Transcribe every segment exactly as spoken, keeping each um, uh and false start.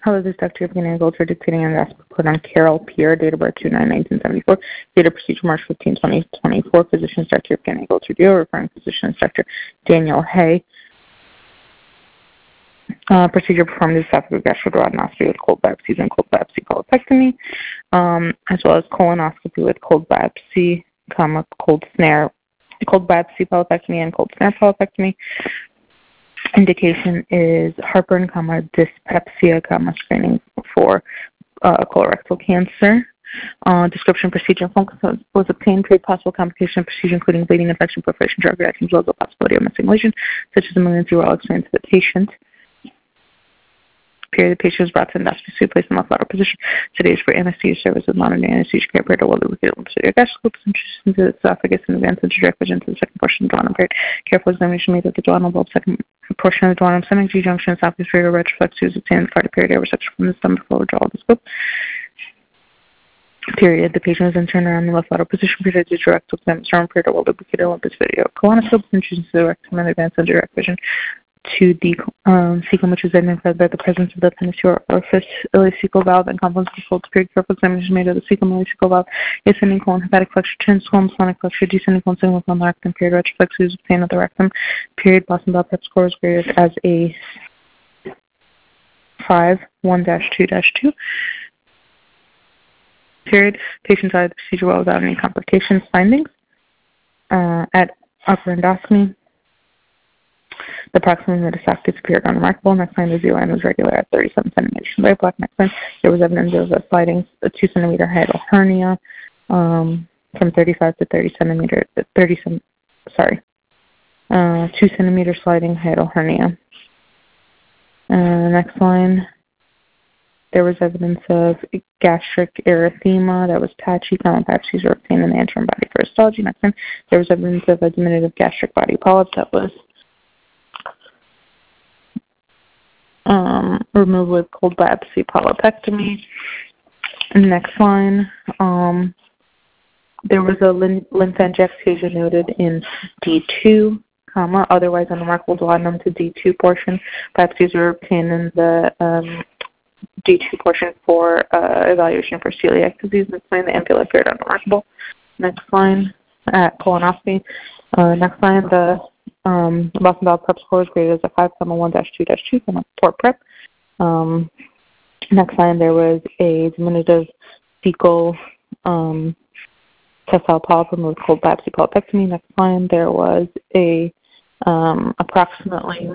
However, this Doctor beginning culture dictating an aspect put on Carol Pierre, date of birth two nine nineteen seventy-four, date of procedure March fifteenth, twenty twenty-four, physician Doctor beginning culture deal, referring physician Doctor Daniel Hay. Uh, procedure performed is esophageal gastroduodenoscopy with cold biopsies and cold biopsy colopectomy, um, as well as colonoscopy with cold biopsy, comma, cold snare, cold biopsy polypectomy and cold snare polypectomy. Indication is heartburn, comma, dyspepsia, comma, screening for uh, colorectal cancer. Uh, description, procedure, focus was obtained, period, possible complication of procedure, including bleeding, infection, perforation, drug reactions, as well as the possibility of missing lesion, such as a malignancy or all experience of the patient. Period. The patient was brought to endoscopy suite, placed in left lateral position, sedated for anesthesia services, modern anesthesia care, period, well lubricated lymphatic gastroscope, introduced into the esophagus and advanced into direct vision to the second portion of the duodenum, period. Careful examination made of the duodenal bulb, second portion of the duodenum, stomach, G-junction, esophagus, period, retroflex, was obtained in the cardiac period, air resection from the stomach before withdrawal of the scope. Period. The patient was then turned around in the left lateral position, period, to direct examine, sternum, period, well lubricated Olympus video, colonoscope, introduced into the rectum and advanced into direct vision to the um, cecum, which is identified by the presence of the penis orifice, ileocecal valve, and complex controlled period. Careful examination made of the cecum, ileocecal valve, ascending colon, hepatic flexure, chin, swollen, splenic flexure, descending colon, signal colon, the rectum, period, retroflex, was obtained at the rectum, period. Boston Bell Prep score is graded as a five, one dash two dash two, period. Patient side of the procedure well without any complications. Findings uh, at upper endoscopy. The proximal metastasis appeared unremarkable. Next line, the Z-line was regular at thirty-seven centimeters from the black. Next line, there was evidence of a sliding a two centimeter hiatal hernia um, from thirty-five to thirty centimeters. thirty, sorry, uh, two centimeter sliding hiatal hernia. Uh, next line, there was evidence of gastric erythema that was patchy. Common biopsies were obtained in the anteroom body for histology. Next line, there was evidence of a diminutive gastric body polyp that was Um, removed with cold biopsy polypectomy. Next line, um, there was a lymphangiectasia noted in D two, comma, otherwise unremarkable duodenum to D two portion. Biopsies were obtained in the um, D two portion for uh, evaluation for celiac disease. Next line, the ampulla appeared unremarkable. Next line, at colonoscopy. Uh, next line, the Um, Boston Bell Prep score is graded as a five, one dash two dash two from a port prep. Um, next line, there was a diminutive fecal um, sessile polyp with cold biopsy polypectomy. Next line, there was a um, approximately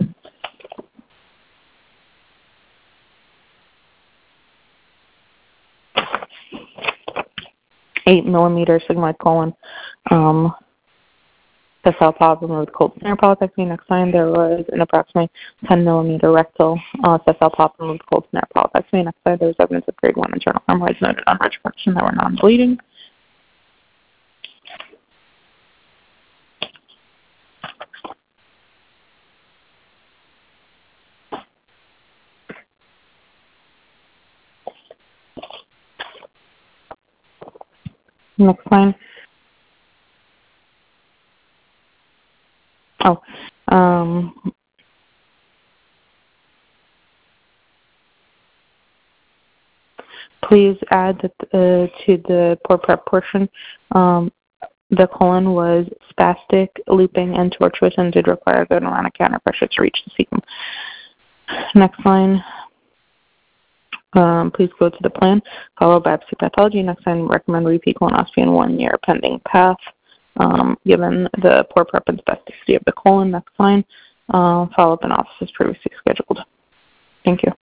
eight millimeter sigmoid colon um, sessile polyp with cold snare polypectomy. Next line, there was an approximately ten millimeter rectal uh, sessile polyp with cold snare polypectomy. Next line, there was evidence of grade one internal hemorrhoids noted on retrospective that were non-bleeding. Next line. Oh, um, please add that uh, to the port prep portion, um, the colon was spastic, looping, and tortuous, and did require good around counter pressure to reach the cecum. Next line. Um, please go to the plan. Follow biopsy pathology. Next line, recommend repeat colonoscopy in one year pending path. Um, given the poor prep and spasticity of the colon. Next line, uh, follow-up analysis previously scheduled. Thank you.